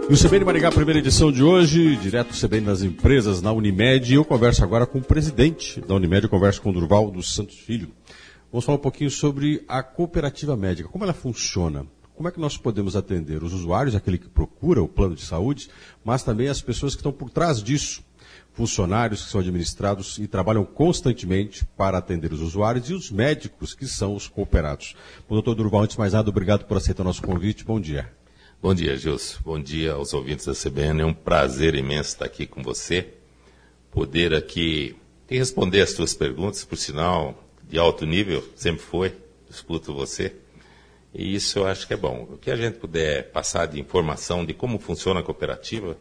E o CBN Maringá, primeira edição de hoje, direto CBN nas empresas, na Unimed. Eu converso agora com o presidente da Unimed, eu converso com o Durval dos Santos Filho. Vamos falar um pouquinho sobre a cooperativa médica, como ela funciona. Como é que nós podemos atender os usuários, aquele que procura o plano de saúde, mas também as pessoas que estão por trás disso, funcionários que são administrados e trabalham constantemente para atender os usuários e os médicos que são os cooperados. Bom, doutor Durval, antes de mais nada, obrigado por aceitar o nosso convite. Bom dia. Bom dia, Gilson. Bom dia aos ouvintes da CBN. É um prazer imenso estar aqui com você, poder aqui responder as suas perguntas, por sinal, de alto nível, sempre foi, escuto você, e isso eu acho que é bom. O que a gente puder passar de informação de como funciona a cooperativa,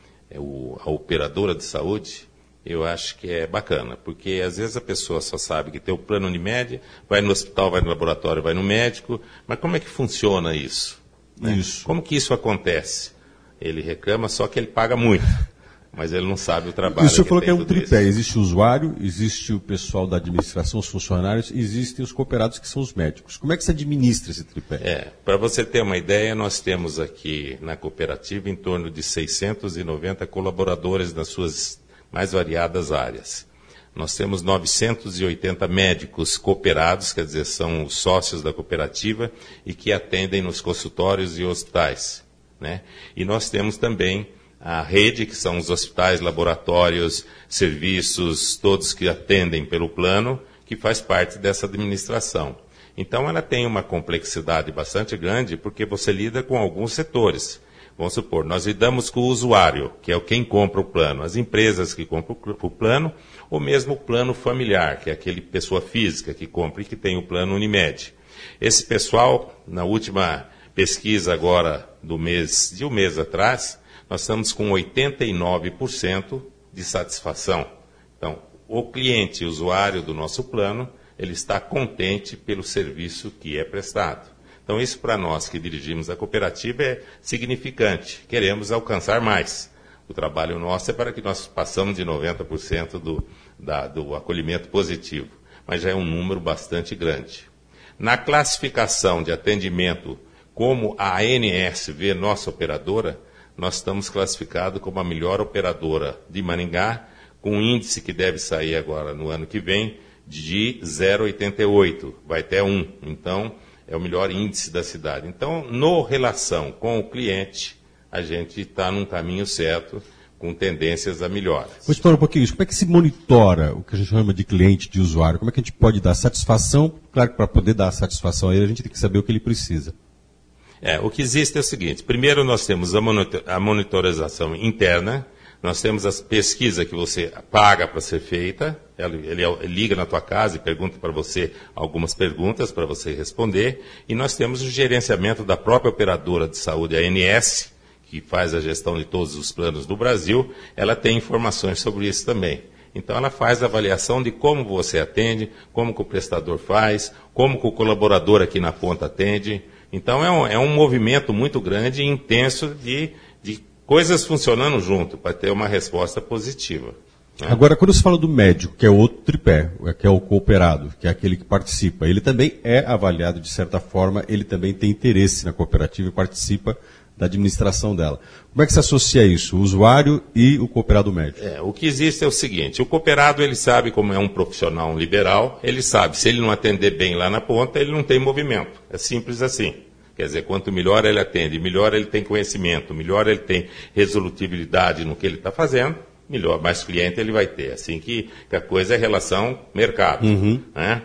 a operadora de saúde, eu acho que é bacana, porque às vezes a pessoa só sabe que tem o plano Unimed, vai no hospital, vai no laboratório, vai no médico, mas como é que funciona isso? Né? Isso. Como que isso acontece? Ele reclama, só que ele paga muito, mas ele não sabe o trabalho. Isso falou que é um tripé. Existe o usuário, existe o pessoal da administração, os funcionários, e existem os cooperados, que são os médicos. Como é que se administra esse tripé? Para você ter uma ideia, nós temos aqui na cooperativa em torno de 690 colaboradores nas suas mais variadas áreas. Nós temos 980 médicos cooperados, quer dizer, são os sócios da cooperativa e que atendem nos consultórios e hospitais, né? E nós temos também a rede, que são os hospitais, laboratórios, serviços, todos que atendem pelo plano, que faz parte dessa administração. Então, ela tem uma complexidade bastante grande, porque você lida com alguns setores. Vamos supor, nós lidamos com o usuário, que é quem compra o plano, as empresas que compram o plano, ou mesmo o plano familiar, que é aquele pessoa física que compra e que tem o plano Unimed. Esse pessoal, na última pesquisa agora de um mês atrás, nós estamos com 89% de satisfação. Então, o cliente, usuário do nosso plano, ele está contente pelo serviço que é prestado. Então, isso para nós que dirigimos a cooperativa é significante. Queremos alcançar mais. O trabalho nosso é para que nós passamos de 90% do acolhimento positivo, mas já é um número bastante grande. Na classificação de atendimento, como a ANS vê nossa operadora, nós estamos classificados como a melhor operadora de Maringá, com um índice que deve sair agora no ano que vem de 0,88, vai até 1. Então, é o melhor índice da cidade. Então, no relação com o cliente, a gente está num caminho certo, com tendências a melhoras. Vou explorar um pouquinho isso. Como é que se monitora o que a gente chama de cliente, de usuário? Como é que a gente pode dar satisfação? Claro que para poder dar satisfação a ele, a gente tem que saber o que ele precisa. O que existe é o seguinte. Primeiro, nós temos a monitorização interna. Nós temos as pesquisas que você paga para ser feita. Ele liga na tua casa e pergunta para você algumas perguntas para você responder. E nós temos o gerenciamento da própria operadora de saúde, a ANS, que faz a gestão de todos os planos do Brasil. Ela tem informações sobre isso também. Então, ela faz a avaliação de como você atende, como que o prestador faz, como que o colaborador aqui na ponta atende. Então, é um movimento muito grande e intenso de coisas funcionando junto, para ter uma resposta positiva. Né? Agora, quando se fala do médico, que é outro tripé, que é o cooperado, que é aquele que participa, ele também é avaliado de certa forma, ele também tem interesse na cooperativa e participa da administração dela. Como é que se associa isso, o usuário e o cooperado médico? O que existe é o seguinte, o cooperado ele sabe como é um profissional liberal, ele sabe, se ele não atender bem lá na ponta, ele não tem movimento, é simples assim. Quer dizer, quanto melhor ele atende, melhor ele tem conhecimento, melhor ele tem resolutividade no que ele está fazendo, melhor, mais cliente ele vai ter. Assim que a coisa é relação mercado. Né?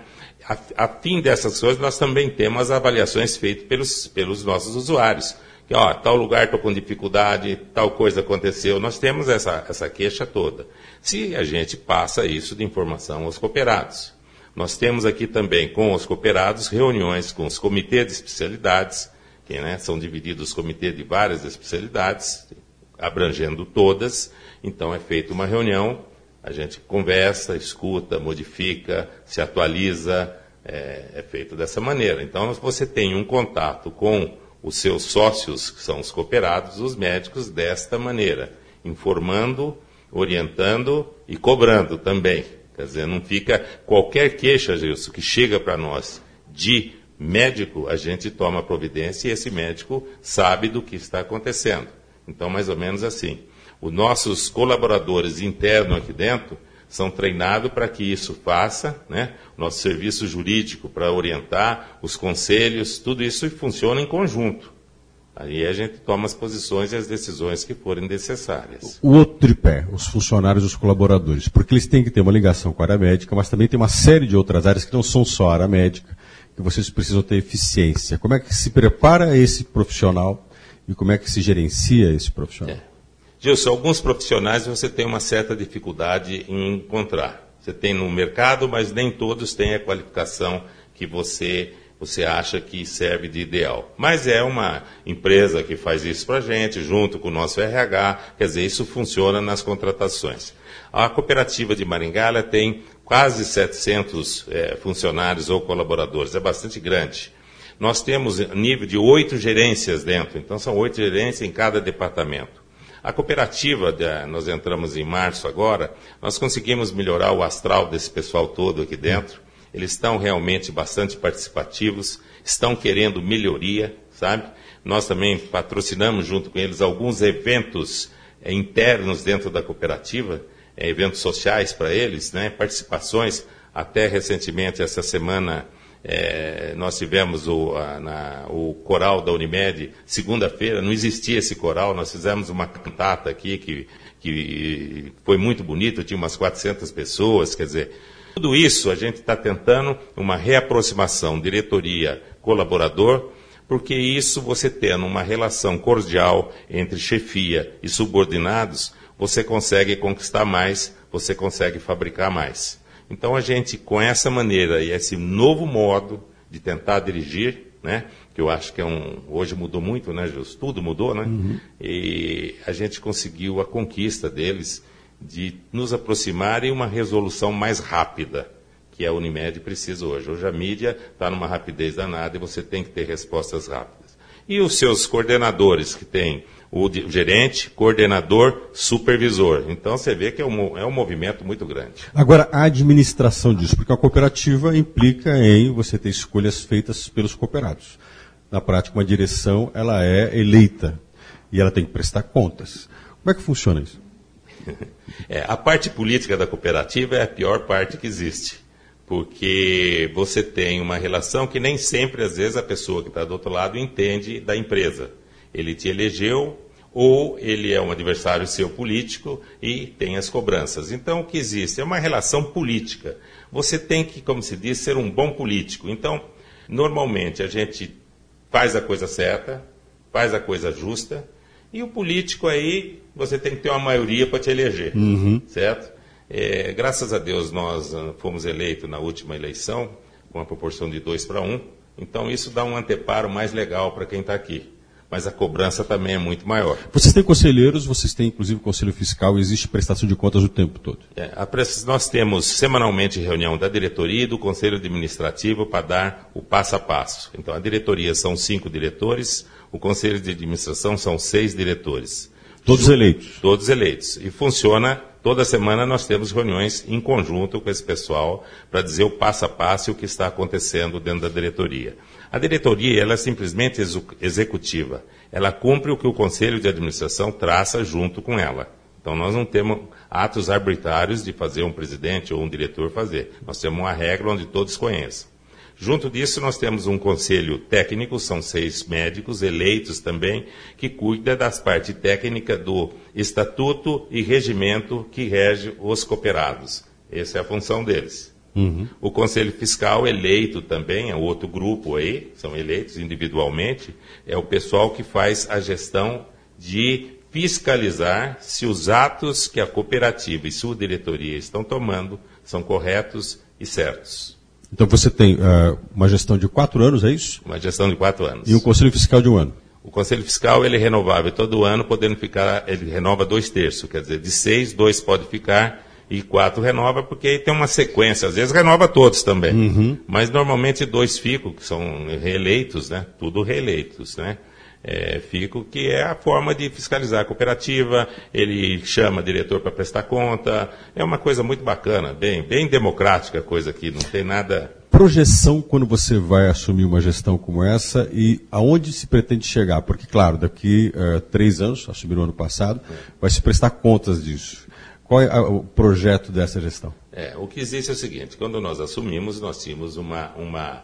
A fim dessas coisas, nós também temos as avaliações feitas pelos nossos usuários. Que, tal lugar estou com dificuldade, tal coisa aconteceu. Nós temos essa queixa toda. Se a gente passa isso de informação aos cooperados. Nós temos aqui também, com os cooperados, reuniões com os comitês de especialidades, que são divididos os comitês de várias especialidades, abrangendo todas. Então, é feita uma reunião, a gente conversa, escuta, modifica, se atualiza, é feito dessa maneira. Então, você tem um contato com os seus sócios, que são os cooperados, os médicos, desta maneira, informando, orientando e cobrando também. Quer dizer, não fica qualquer queixa, Gilson, que chega para nós de médico, a gente toma providência e esse médico sabe do que está acontecendo. Então, mais ou menos assim. Os nossos colaboradores internos aqui dentro são treinados para que isso faça, né? Nosso serviço jurídico para orientar, os conselhos, tudo isso funciona em conjunto. Aí a gente toma as posições e as decisões que forem necessárias. O outro tripé, os funcionários e os colaboradores, porque eles têm que ter uma ligação com a área médica, mas também tem uma série de outras áreas que não são só a área médica, que vocês precisam ter eficiência. Como é que se prepara esse profissional e como é que se gerencia esse profissional? Gilson, alguns profissionais você tem uma certa dificuldade em encontrar. Você tem no mercado, mas nem todos têm a qualificação que você acha que serve de ideal. Mas é uma empresa que faz isso para a gente, junto com o nosso RH, quer dizer, isso funciona nas contratações. A cooperativa de Maringá ela tem quase 700 funcionários ou colaboradores, é bastante grande. Nós temos nível de 8 gerências dentro, então são 8 gerências em cada departamento. A cooperativa, nós entramos em março agora, nós conseguimos melhorar o astral desse pessoal todo aqui dentro. Eles estão realmente bastante participativos, estão querendo melhoria, sabe? Nós também patrocinamos junto com eles alguns eventos internos dentro da cooperativa, eventos sociais para eles, né? Participações. Até recentemente, essa semana, nós tivemos o coral da Unimed, segunda-feira, não existia esse coral, nós fizemos uma cantata aqui que foi muito bonito, tinha umas 400 pessoas, quer dizer, tudo isso a gente está tentando uma reaproximação, diretoria, colaborador, porque isso você tendo uma relação cordial entre chefia e subordinados, você consegue conquistar mais, você consegue fabricar mais. Então a gente, com essa maneira e esse novo modo de tentar dirigir, né, que eu acho que hoje mudou muito, né, Justo? Tudo mudou, né? Uhum. E a gente conseguiu a conquista deles de nos aproximar em uma resolução mais rápida, que a Unimed precisa hoje. Hoje a mídia está numa rapidez danada e você tem que ter respostas rápidas. E os seus coordenadores, que tem o gerente, coordenador, supervisor. Então você vê que é um movimento muito grande. Agora, a administração disso, porque a cooperativa implica em você ter escolhas feitas pelos cooperados. Na prática, uma direção ela é eleita e ela tem que prestar contas. Como é que funciona isso? A parte política da cooperativa é a pior parte que existe, porque você tem uma relação que nem sempre, às vezes, a pessoa que está do outro lado entende da empresa. Ele te elegeu ou ele é um adversário seu político e tem as cobranças. Então, o que existe é uma relação política. Você tem que, como se diz, ser um bom político. Então, normalmente, a gente faz a coisa certa, faz a coisa justa, e o político aí, você tem que ter uma maioria para te eleger, certo? Graças a Deus, nós fomos eleitos na última eleição, com a proporção de 2-1, então isso dá um anteparo mais legal para quem está aqui. Mas a cobrança também é muito maior. Vocês têm conselheiros, vocês têm inclusive conselho fiscal, existe prestação de contas o tempo todo? Nós temos semanalmente reunião da diretoria e do conselho administrativo para dar o passo a passo. Então a diretoria são 5 diretores, o conselho de administração são 6 diretores. Todos eleitos? Todos eleitos. E funciona, toda semana nós temos reuniões em conjunto com esse pessoal para dizer o passo a passo e o que está acontecendo dentro da diretoria. A diretoria ela é simplesmente executiva. Ela cumpre o que o conselho de administração traça junto com ela. Então nós não temos atos arbitrários de fazer um presidente ou um diretor fazer. Nós temos uma regra onde todos conheçam. Junto disso, nós temos um conselho técnico, são 6 médicos, eleitos também, que cuida das partes técnicas do estatuto e regimento que rege os cooperados. Essa é a função deles. O conselho fiscal, eleito também, é outro grupo aí, são eleitos individualmente, é o pessoal que faz a gestão de fiscalizar se os atos que a cooperativa e sua diretoria estão tomando são corretos e certos. Então você tem uma gestão de 4 anos, é isso? Uma gestão de 4 anos. E um conselho fiscal de 1 ano? O conselho fiscal ele é renovável todo ano, podendo ficar, ele renova 2/3, quer dizer, de 6, 2 pode ficar e 4 renova, porque aí tem uma sequência, às vezes renova todos também. Mas normalmente 2 ficam, que são reeleitos, né? Tudo reeleitos, né? Fico, que é a forma de fiscalizar a cooperativa, ele chama diretor para prestar conta, é uma coisa muito bacana, bem democrática a coisa aqui, não tem nada... projeção quando você vai assumir uma gestão como essa e aonde se pretende chegar? Porque, claro, daqui 3 anos, assumiram o ano passado, vai se prestar contas disso. Qual é o projeto dessa gestão? O que existe é o seguinte, quando nós assumimos, nós tínhamos uma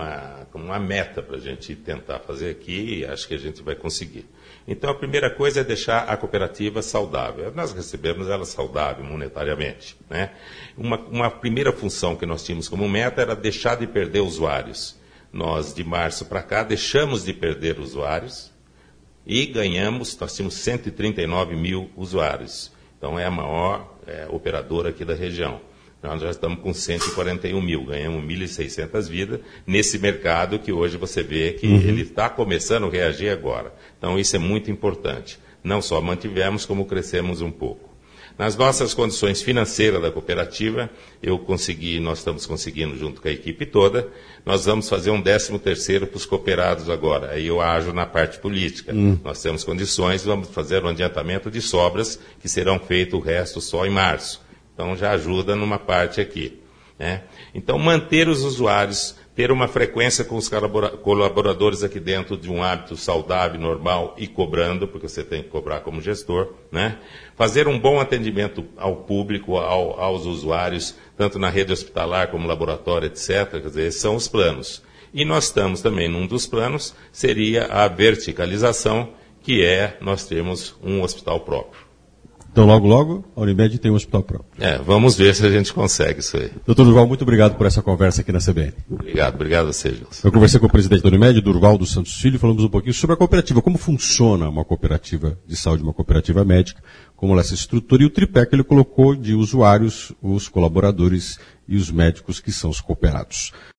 meta para a gente tentar fazer aqui e acho que a gente vai conseguir. Então, a primeira coisa é deixar a cooperativa saudável. Nós recebemos ela saudável monetariamente, né? Uma primeira função que nós tínhamos como meta era deixar de perder usuários. Nós, de março para cá, deixamos de perder usuários e ganhamos, nós tínhamos 139 mil usuários. Então, é a maior operadora aqui da região. Nós já estamos com 141 mil, ganhamos 1.600 vidas nesse mercado que hoje você vê que ele está começando a reagir agora. Então, isso é muito importante. Não só mantivemos, como crescemos um pouco. Nas nossas condições financeiras da cooperativa, nós estamos conseguindo, junto com a equipe toda, nós vamos fazer um 13º para os cooperados agora. Aí eu ajo na parte política. Nós temos condições, vamos fazer um adiantamento de sobras, que serão feitos o resto só em março. Então, já ajuda numa parte aqui, né? Então, manter os usuários, ter uma frequência com os colaboradores aqui dentro de um hábito saudável, normal e cobrando, porque você tem que cobrar como gestor, né? Fazer um bom atendimento ao público, aos usuários, tanto na rede hospitalar como laboratório, etc. Quer dizer, esses são os planos. E nós estamos também, num dos planos, seria a verticalização, que nós termos um hospital próprio. Então, logo, logo, a Unimed tem um hospital próprio. Vamos ver se a gente consegue isso aí. Doutor Durval, muito obrigado por essa conversa aqui na CBN. Obrigado a você, Gilson. Eu conversei com o presidente da Unimed, Durval dos Santos Filho, falamos um pouquinho sobre a cooperativa, como funciona uma cooperativa de saúde, uma cooperativa médica, como ela se estrutura e o tripé que ele colocou de usuários, os colaboradores e os médicos que são os cooperados.